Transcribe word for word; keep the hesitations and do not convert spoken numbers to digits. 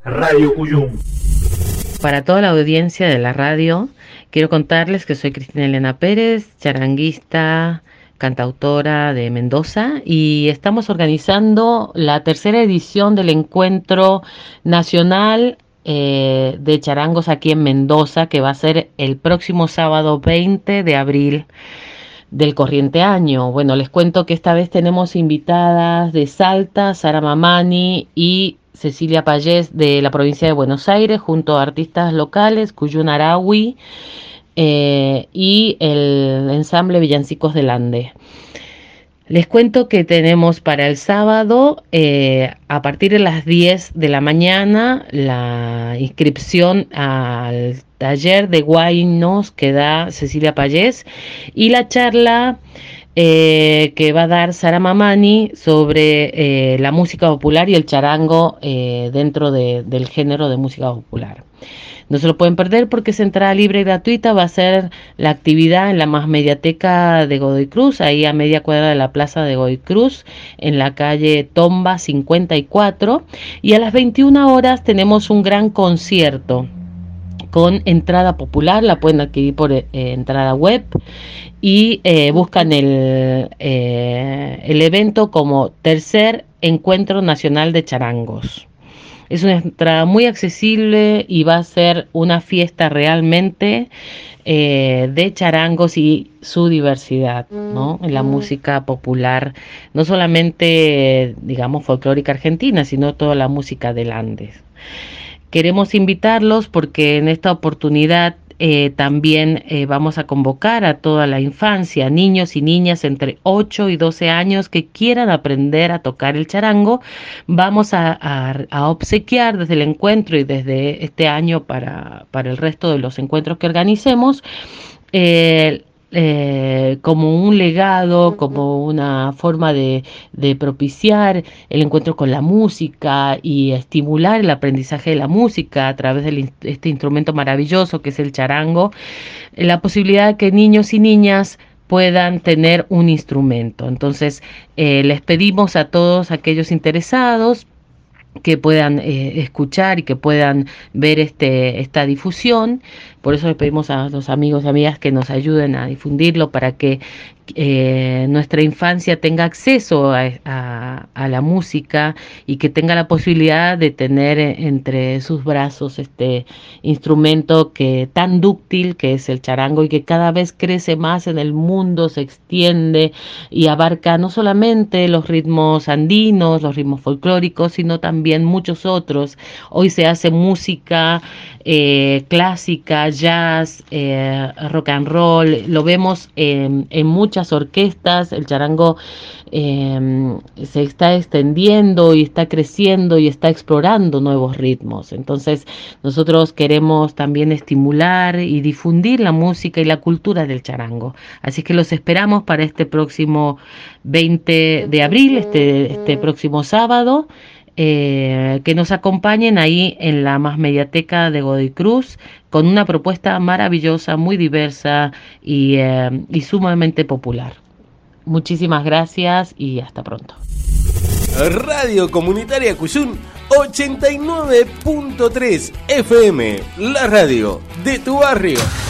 Radio Cuyum. Para toda la audiencia de la radio, quiero contarles que soy Cristina Elena Pérez, charanguista, cantautora de Mendoza, y estamos organizando la tercera edición del Encuentro Nacional eh, de Charangos aquí en Mendoza, que va a ser el próximo sábado veinte de abril del corriente año. Bueno, les cuento que esta vez tenemos invitadas de Salta, Sara Mamani y Cecilia Payés de la provincia de Buenos Aires, junto a artistas locales, Cuyún Araui eh, y el ensamble Villancicos del Ande. Les cuento que tenemos para el sábado, eh, a partir de las diez de la mañana, la inscripción al taller de guaynos que da Cecilia Payés y la charla eh, que va a dar Sara Mamani sobre eh, la música popular y el charango eh, dentro de, del género de música popular. No se lo pueden perder porque es entrada libre y gratuita. Va a ser la actividad en la Más Mediateca de Godoy Cruz, ahí a media cuadra de la plaza de Godoy Cruz, en la calle Tomba cincuenta y cuatro. Y a las veintiuna horas tenemos un gran concierto con entrada popular, la pueden adquirir por eh, entrada web y eh, buscan el, eh, el evento como Tercer Encuentro Nacional de Charangos. Es una entrada muy accesible y va a ser una fiesta realmente eh, de charangos y su diversidad, ¿no? En la música popular, no solamente, digamos, folclórica argentina, sino toda la música del Andes. Queremos invitarlos porque en esta oportunidad eh, también eh, vamos a convocar a toda la infancia, niños y niñas entre ocho y doce años que quieran aprender a tocar el charango. Vamos a, a, a obsequiar desde el encuentro y desde este año para, para el resto de los encuentros que organicemos, eh, Eh, como un legado, como una forma de, de propiciar el encuentro con la música y estimular el aprendizaje de la música a través de este instrumento maravilloso que es el charango, la posibilidad de que niños y niñas puedan tener un instrumento. Entonces eh, les pedimos a todos aquellos interesados que puedan eh, escuchar y que puedan ver este esta difusión. Por eso les pedimos a los amigos y amigas que nos ayuden a difundirlo para que eh, nuestra infancia tenga acceso a, a, a la música y que tenga la posibilidad de tener entre sus brazos este instrumento que tan dúctil que es el charango y que cada vez crece más en el mundo, se extiende y abarca no solamente los ritmos andinos, los ritmos folclóricos, sino también muchos otros. Hoy se hace música eh, clásica, jazz, eh, rock and roll, lo vemos en, en muchas orquestas. El charango eh, se está extendiendo y está creciendo y está explorando nuevos ritmos. Entonces nosotros queremos también estimular y difundir la música y la cultura del charango. Así que los esperamos para este próximo veinte de abril, este, este próximo sábado. Eh, que nos acompañen ahí en la Más Mediateca de Godoy Cruz con una propuesta maravillosa, muy diversa y, eh, y sumamente popular. Muchísimas gracias y hasta pronto. Radio Comunitaria Cuyún ochenta y nueve punto tres F M, la radio de tu barrio.